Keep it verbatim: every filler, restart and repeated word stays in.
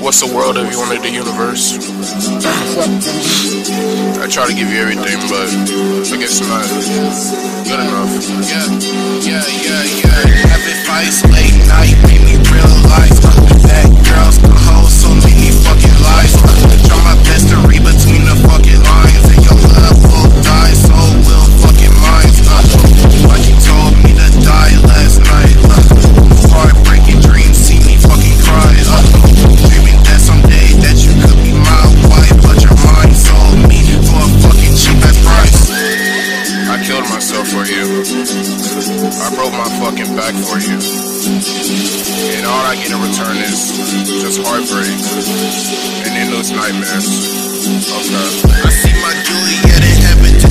What's the world if you wanted the universe? I try to give you everything, but I guess not good enough. Yeah, yeah, yeah, yeah. Having fights late night made me realize bad girls, the hoes, so many fucking lies. Try my best to read between the fucking lines, and your love will die, so will fucking mine. Uh, like you told me to die last night. Uh, heartbreaking dreams see me fucking cry. Uh, dreaming that someday that you could be my wife, but your mind sold me for a fucking cheap ass price. I killed myself for you. I broke my fucking back for you. And all I get in return is just heartbreak and endless nightmares. Okay. I see my Juliet in heaven.